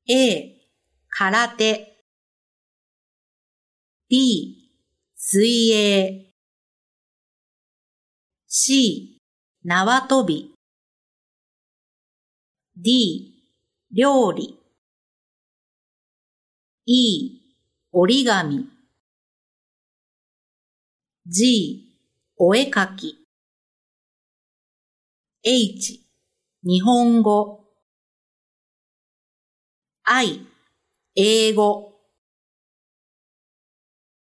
A、空手。B、水泳。C、縄跳び。D、料理。E、折り紙。G、お絵かき。H、日本語。I、英語。